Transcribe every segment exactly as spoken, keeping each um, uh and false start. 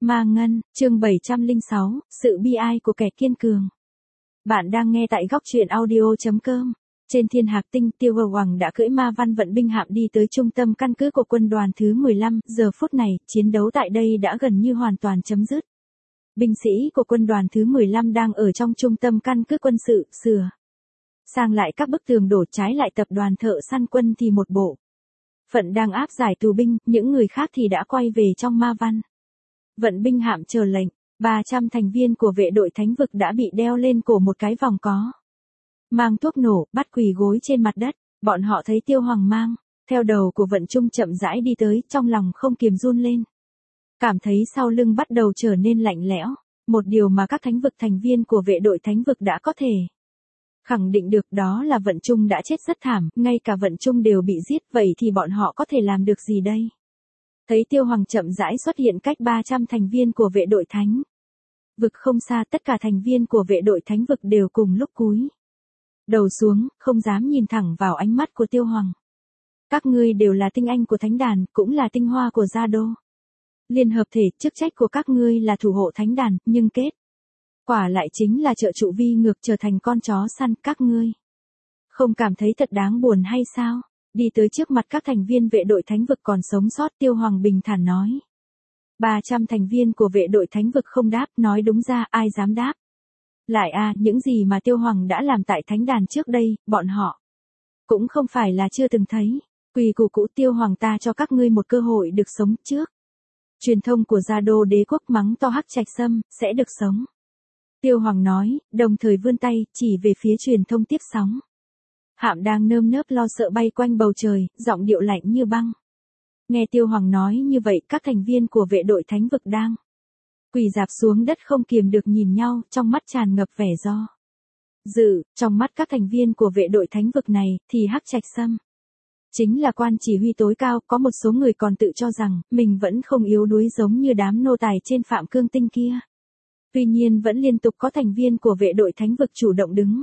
Ma Ngân, chương bảy trăm lẻ sáu, sự bi ai của kẻ kiên cường. Bạn đang nghe tại góc truyện audio chấm com. Trên thiên hạc tinh, Tiêu Hờ Hoằng đã cưỡi ma văn vận binh hạm đi tới trung tâm căn cứ của quân đoàn thứ mười lăm, giờ phút này, chiến đấu tại đây đã gần như hoàn toàn chấm dứt. Binh sĩ của quân đoàn thứ mười lăm đang ở trong trung tâm căn cứ quân sự, sửa sang lại các bức tường đổ, trái lại tập đoàn thợ săn quân thì một bộ phận đang áp giải tù binh, những người khác thì đã quay về trong ma văn vận binh hạm chờ lệnh. ba trăm thành viên của vệ đội thánh vực đã bị đeo lên cổ một cái vòng có mang thuốc nổ, bắt quỳ gối trên mặt đất. Bọn họ thấy Tiêu Hoàng mang theo đầu của vận trung chậm rãi đi tới, trong lòng không kiềm run lên. Cảm thấy sau lưng bắt đầu trở nên lạnh lẽo, một điều mà các thánh vực thành viên của vệ đội thánh vực đã có thể khẳng định được đó là vận trung đã chết rất thảm, ngay cả vận trung đều bị giết, vậy thì bọn họ có thể làm được gì đây? Thấy Tiêu Hoàng chậm rãi xuất hiện cách ba trăm thành viên của vệ đội thánh vực không xa, tất cả thành viên của vệ đội thánh vực đều cùng lúc cúi đầu xuống, không dám nhìn thẳng vào ánh mắt của Tiêu Hoàng. Các ngươi đều là tinh anh của thánh đàn, cũng là tinh hoa của gia đô. Liên hợp thể, chức trách của các ngươi là thủ hộ thánh đàn, nhưng kết quả lại chính là trợ trụ vi ngược, trở thành con chó săn. Các ngươi không cảm thấy thật đáng buồn hay sao? Đi tới trước mặt các thành viên vệ đội thánh vực còn sống sót, Tiêu Hoàng bình thản nói. ba trăm thành viên của vệ đội thánh vực không đáp, nói đúng ra ai dám đáp. Lại à, những gì mà Tiêu Hoàng đã làm tại thánh đàn trước đây, bọn họ cũng không phải là chưa từng thấy. Quỳ củ cũ, Tiêu Hoàng ta cho các ngươi một cơ hội được sống trước. Truyền thông của gia đô đế quốc mắng to Hắc Trạch Sâm, sẽ được sống. Tiêu Hoàng nói, đồng thời vươn tay, chỉ về phía truyền thông tiếp sóng. Hạm đang nơm nớp lo sợ bay quanh bầu trời, giọng điệu lạnh như băng. Nghe Tiêu Hoàng nói như vậy, các thành viên của vệ đội thánh vực đang quỳ rạp xuống đất không kiềm được nhìn nhau, trong mắt tràn ngập vẻ do dự. Trong mắt các thành viên của vệ đội thánh vực này, thì Hắc Trạch Sâm chính là quan chỉ huy tối cao. Có một số người còn tự cho rằng mình vẫn không yếu đuối giống như đám nô tài trên Phạm Cương Tinh kia. Tuy nhiên vẫn liên tục có thành viên của vệ đội thánh vực chủ động đứng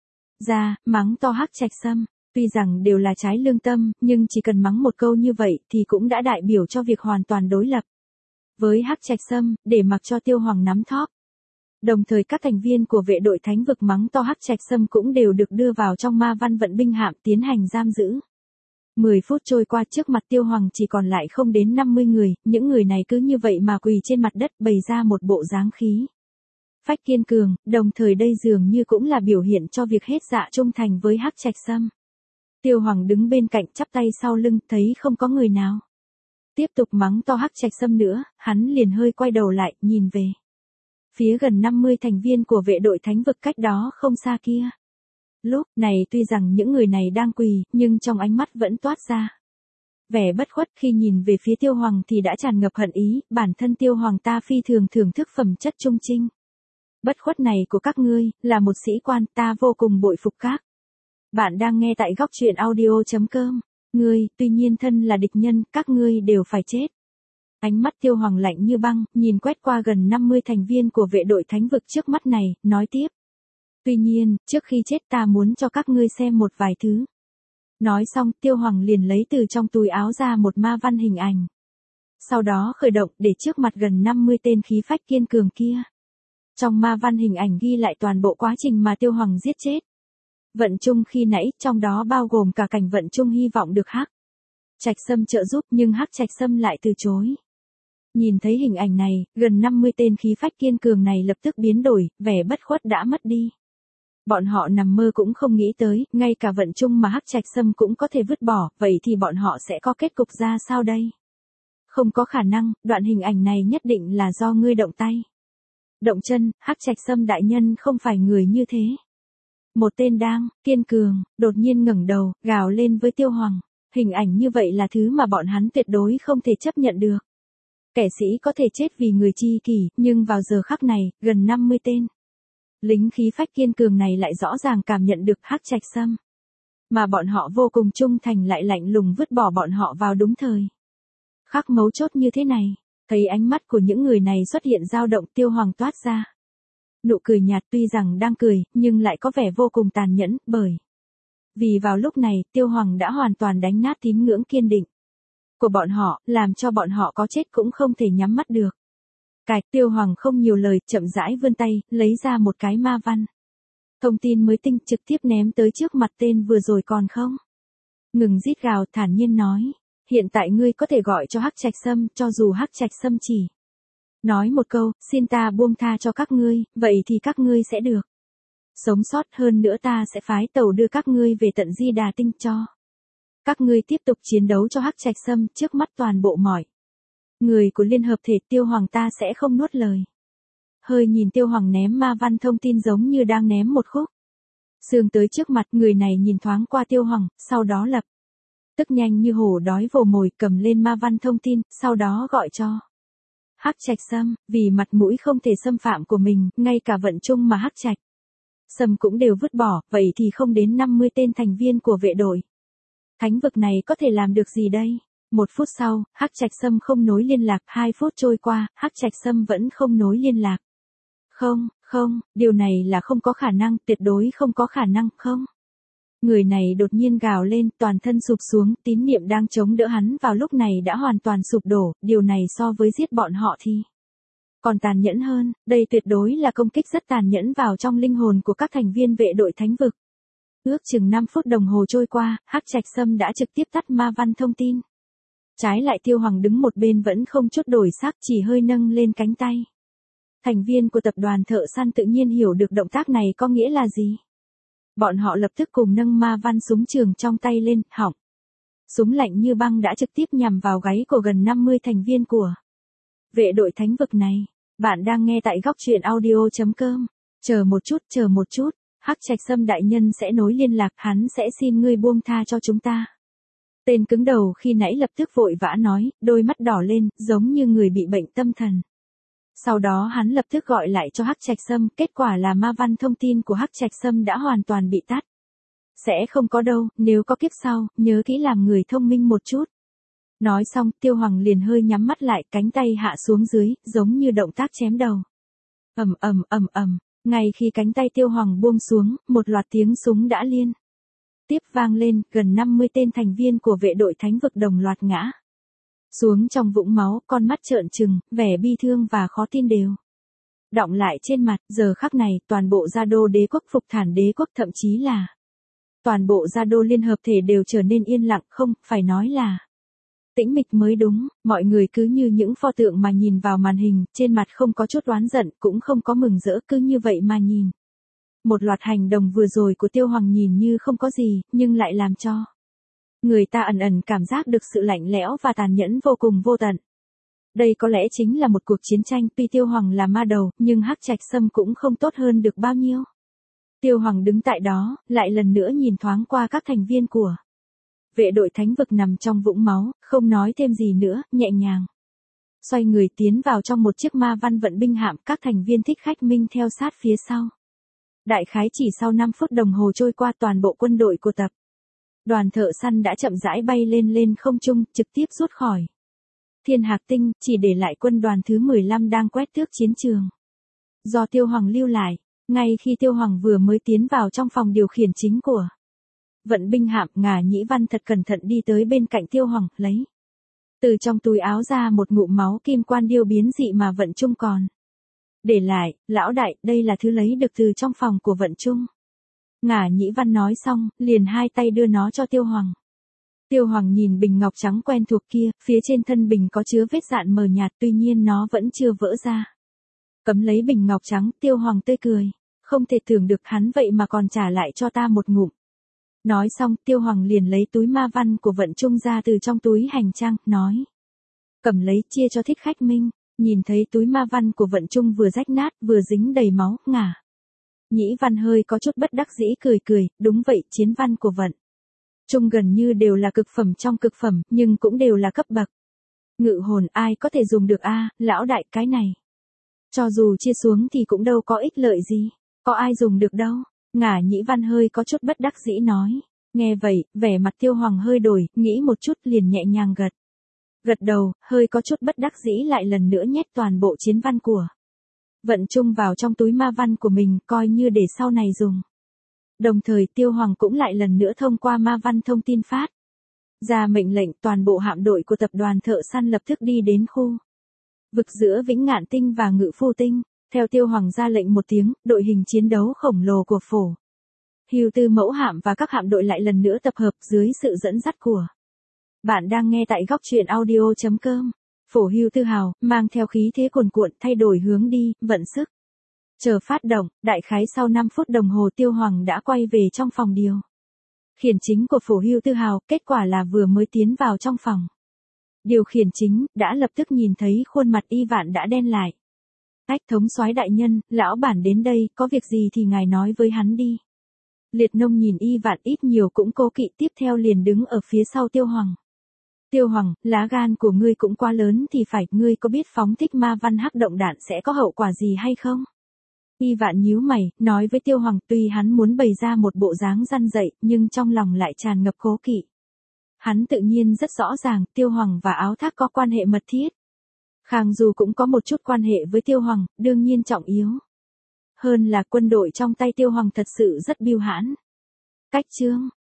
ra, mắng to Hắc Trạch Sâm. Tuy rằng đều là trái lương tâm, nhưng chỉ cần mắng một câu như vậy thì cũng đã đại biểu cho việc hoàn toàn đối lập với Hắc Trạch Sâm, để mặc cho Tiêu Hoàng nắm thóp. Đồng thời các thành viên của vệ đội thánh vực mắng to Hắc Trạch Sâm cũng đều được đưa vào trong ma văn vận binh hạm tiến hành giam giữ. mười phút trôi qua, trước mặt Tiêu Hoàng chỉ còn lại không đến năm mươi người, những người này cứ như vậy mà quỳ trên mặt đất, bày ra một bộ dáng khí phách kiên cường, đồng thời đây dường như cũng là biểu hiện cho việc hết dạ trung thành với Hắc Trạch Sâm. Tiêu Hoàng đứng bên cạnh chắp tay sau lưng, thấy không có người nào tiếp tục mắng to Hắc Trạch Sâm nữa, hắn liền hơi quay đầu lại, nhìn về phía gần năm mươi thành viên của vệ đội thánh vực cách đó không xa kia. Lúc này tuy rằng những người này đang quỳ, nhưng trong ánh mắt vẫn toát ra vẻ bất khuất. Khi nhìn về phía Tiêu Hoàng thì đã tràn ngập hận ý, bản thân Tiêu Hoàng ta phi thường thưởng thức phẩm chất trung trinh bất khuất này của các ngươi, là một sĩ quan, ta vô cùng bội phục các bạn đang nghe tại góc truyện audio chấm com. Ngươi, tuy nhiên thân là địch nhân, các ngươi đều phải chết. Ánh mắt Tiêu Hoàng lạnh như băng, nhìn quét qua gần năm mươi thành viên của vệ đội thánh vực trước mắt này, nói tiếp. Tuy nhiên, trước khi chết ta muốn cho các ngươi xem một vài thứ. Nói xong, Tiêu Hoàng liền lấy từ trong túi áo ra một ma văn hình ảnh. Sau đó khởi động, để trước mặt gần năm mươi tên khí phách kiên cường kia. Trong ma văn hình ảnh ghi lại toàn bộ quá trình mà Tiêu Hoàng giết chết vận trung khi nãy, trong đó bao gồm cả cảnh vận trung hy vọng được Hắc Trạch Sâm trợ giúp, nhưng Hắc Trạch Sâm lại từ chối. Nhìn thấy hình ảnh này, gần năm mươi tên khí phách kiên cường này lập tức biến đổi, vẻ bất khuất đã mất đi. Bọn họ nằm mơ cũng không nghĩ tới, ngay cả vận trung mà Hắc Trạch Sâm cũng có thể vứt bỏ, vậy thì bọn họ sẽ có kết cục ra sao đây? Không có khả năng, đoạn hình ảnh này nhất định là do ngươi động tay động chân, Hắc Trạch Sâm đại nhân không phải người như thế. Một tên đang kiên cường đột nhiên ngẩng đầu, gào lên với Tiêu Hoàng. Hình ảnh như vậy là thứ mà bọn hắn tuyệt đối không thể chấp nhận được. Kẻ sĩ có thể chết vì người chi kỷ, nhưng vào giờ khắc này, gần năm mươi tên lính khí phách kiên cường này lại rõ ràng cảm nhận được Hắc Trạch Sâm, mà bọn họ vô cùng trung thành lại lạnh lùng vứt bỏ bọn họ vào đúng thời khắc mấu chốt như thế này. Thấy ánh mắt của những người này xuất hiện dao động, Tiêu Hoàng toát ra nụ cười nhạt, tuy rằng đang cười, nhưng lại có vẻ vô cùng tàn nhẫn, bởi vì vào lúc này, Tiêu Hoàng đã hoàn toàn đánh nát tín ngưỡng kiên định của bọn họ, làm cho bọn họ có chết cũng không thể nhắm mắt được. Cạch, Tiêu Hoàng không nhiều lời, chậm rãi vươn tay, lấy ra một cái ma văn. Thông tin mới tinh trực tiếp ném tới trước mặt tên vừa rồi còn không. Ngừng rít gào, thản nhiên nói. Hiện tại ngươi có thể gọi cho Hắc Trạch Sâm, cho dù Hắc Trạch Sâm chỉ nói một câu, xin ta buông tha cho các ngươi, vậy thì các ngươi sẽ được sống sót, hơn nữa ta sẽ phái tàu đưa các ngươi về tận Di Đà Tinh cho các ngươi tiếp tục chiến đấu cho Hắc Trạch Sâm. Trước mắt toàn bộ mọi người của Liên Hợp Thể, Tiêu Hoàng ta sẽ không nuốt lời. Hơi nhìn Tiêu Hoàng ném ma văn thông tin giống như đang ném một khúc xương tới trước mặt, người này nhìn thoáng qua Tiêu Hoàng, sau đó lập tức nhanh như hổ đói vồ mồi cầm lên ma văn thông tin, sau đó gọi cho Hắc Trạch Sâm. Vì mặt mũi không thể xâm phạm của mình, ngay cả Vận Trung mà Hắc Trạch Sâm cũng đều vứt bỏ, vậy thì không đến năm mươi tên thành viên của vệ đội thánh vực này có thể làm được gì đây? Một phút sau, Hắc Trạch Sâm không nối liên lạc, hai phút trôi qua, Hắc Trạch Sâm vẫn không nối liên lạc. Không, không, điều này là không có khả năng, tuyệt đối không có khả năng, không. Người này đột nhiên gào lên, toàn thân sụp xuống, tín niệm đang chống đỡ hắn vào lúc này đã hoàn toàn sụp đổ, điều này so với giết bọn họ thì còn tàn nhẫn hơn, đây tuyệt đối là công kích rất tàn nhẫn vào trong linh hồn của các thành viên vệ đội thánh vực. Ước chừng năm phút đồng hồ trôi qua, Hắc Trạch Sâm đã trực tiếp tắt ma văn thông tin. Trái lại Tiêu Hoàng đứng một bên vẫn không chút đổi sắc, chỉ hơi nâng lên cánh tay. Thành viên của tập đoàn thợ săn tự nhiên hiểu được động tác này có nghĩa là gì. Bọn họ lập tức cùng nâng ma văn súng trường trong tay lên, hỏng. Súng lạnh như băng đã trực tiếp nhằm vào gáy của gần năm mươi thành viên của vệ đội thánh vực này. Bạn đang nghe tại góc truyện audio chấm com. Chờ một chút, chờ một chút. Hắc Trạch Sâm đại nhân sẽ nối liên lạc, hắn sẽ xin ngươi buông tha cho chúng ta. Tên cứng đầu khi nãy lập tức vội vã nói, đôi mắt đỏ lên, giống như người bị bệnh tâm thần. Sau đó hắn lập tức gọi lại cho Hắc Trạch Sâm, kết quả là ma văn thông tin của Hắc Trạch Sâm đã hoàn toàn bị tắt. Sẽ không có đâu, nếu có kiếp sau, nhớ kỹ làm người thông minh một chút. Nói xong, Tiêu Hoàng liền hơi nhắm mắt lại, cánh tay hạ xuống dưới, giống như động tác chém đầu. Ầm ầm ầm ầm, ngay khi cánh tay Tiêu Hoàng buông xuống, một loạt tiếng súng đã liên tiếp vang lên, gần năm mươi tên thành viên của vệ đội thánh vực đồng loạt ngã xuống trong vũng máu, con mắt trợn trừng, vẻ bi thương và khó tin đều đọng lại trên mặt. Giờ khắc này, toàn bộ Gia Đô đế quốc, Phục Thản đế quốc, thậm chí là toàn bộ Gia Đô Liên Hợp Thể đều trở nên yên lặng, không, phải nói là tĩnh mịch mới đúng. Mọi người cứ như những pho tượng mà nhìn vào màn hình, trên mặt không có chút oán giận, cũng không có mừng rỡ, cứ như vậy mà nhìn. Một loạt hành động vừa rồi của Tiêu Hoàng nhìn như không có gì, nhưng lại làm cho người ta ẩn ẩn cảm giác được sự lạnh lẽo và tàn nhẫn vô cùng vô tận. Đây có lẽ chính là một cuộc chiến tranh, tuy Tiêu Hoàng là ma đầu, nhưng Hắc Trạch Sâm cũng không tốt hơn được bao nhiêu. Tiêu Hoàng đứng tại đó, lại lần nữa nhìn thoáng qua các thành viên của vệ đội thánh vực nằm trong vũng máu, không nói thêm gì nữa, nhẹ nhàng xoay người tiến vào trong một chiếc ma văn vận binh hạm, các thành viên Thích Khách Minh theo sát phía sau. Đại khái chỉ sau năm phút đồng hồ trôi qua, toàn bộ quân đội của tập đoàn thợ săn đã chậm rãi bay lên lên không trung, trực tiếp rút khỏi Thiên Hạc Tinh, chỉ để lại quân đoàn thứ mười lăm đang quét tước chiến trường do Tiêu Hoàng lưu lại. Ngay khi Tiêu Hoàng vừa mới tiến vào trong phòng điều khiển chính của vận binh hạm, Ngà Nhĩ Văn thật cẩn thận đi tới bên cạnh Tiêu Hoàng, lấy từ trong túi áo ra một ngụm máu kim quan điêu biến dị mà Vận Trung còn để lại. Lão đại, đây là thứ lấy được từ trong phòng của Vận Trung. Ngà Nhĩ Văn nói xong, liền hai tay đưa nó cho Tiêu Hoàng. Tiêu Hoàng nhìn bình ngọc trắng quen thuộc kia, phía trên thân bình có chứa vết dạn mờ nhạt, tuy nhiên nó vẫn chưa vỡ ra. Cấm lấy bình ngọc trắng, Tiêu Hoàng tươi cười, không thể tưởng được hắn vậy mà còn trả lại cho ta một ngụm. Nói xong, Tiêu Hoàng liền lấy túi ma văn của Vận Trung ra từ trong túi hành trang, nói. Cầm lấy, chia cho Thích Khách Minh. Nhìn thấy túi ma văn của Vận Trung vừa rách nát, vừa dính đầy máu, Ngà Nhĩ Văn hơi có chút bất đắc dĩ cười cười, đúng vậy, chiến văn của Vận Trung gần như đều là cực phẩm trong cực phẩm, nhưng cũng đều là cấp bậc ngự hồn, ai có thể dùng được a, lão đại, cái này cho dù chia xuống thì cũng đâu có ích lợi gì, có ai dùng được đâu. Ngà Nhĩ Văn hơi có chút bất đắc dĩ nói. Nghe vậy, vẻ mặt Tiêu Hoàng hơi đổi, nghĩ một chút liền nhẹ nhàng gật gật đầu, hơi có chút bất đắc dĩ lại lần nữa nhét toàn bộ chiến văn của Vận Trung vào trong túi ma văn của mình, coi như để sau này dùng. Đồng thời Tiêu Hoàng cũng lại lần nữa thông qua ma văn thông tin phát ra mệnh lệnh, toàn bộ hạm đội của tập đoàn thợ săn lập tức đi đến khu Vực giữa Vĩnh Ngạn Tinh và Ngự Phu Tinh, theo Tiêu Hoàng ra lệnh một tiếng, đội hình chiến đấu khổng lồ của Phổ Hưu Tư mẫu hạm và các hạm đội lại lần nữa tập hợp dưới sự dẫn dắt của. Bạn đang nghe tại góc truyện audio chấm com. Phổ Hưu Tư hào, mang theo khí thế cuồn cuộn, thay đổi hướng đi, vận sức. Chờ phát động, đại khái sau năm phút đồng hồ Tiêu Hoàng đã quay về trong phòng điều khiển chính của Phổ Hưu Tư hào, kết quả là vừa mới tiến vào trong phòng điều khiển chính, đã lập tức nhìn thấy khuôn mặt Y Vạn đã đen lại. Ách thống soái đại nhân, lão bản đến đây, có việc gì thì ngài nói với hắn đi. Liệt Nông nhìn Y Vạn ít nhiều cũng cố kỵ, tiếp theo liền đứng ở phía sau Tiêu Hoàng. Tiêu Hoàng, lá gan của ngươi cũng quá lớn thì phải, ngươi có biết phóng thích ma văn hắc động đạn sẽ có hậu quả gì hay không? Y Vạn nhíu mày, nói với Tiêu Hoàng, tuy hắn muốn bày ra một bộ dáng răn dậy, nhưng trong lòng lại tràn ngập cố kỵ. Hắn tự nhiên rất rõ ràng, Tiêu Hoàng và Áo Thác có quan hệ mật thiết. Khang Du cũng có một chút quan hệ với Tiêu Hoàng, đương nhiên trọng yếu hơn là quân đội trong tay Tiêu Hoàng thật sự rất bưu hãn. Cách chương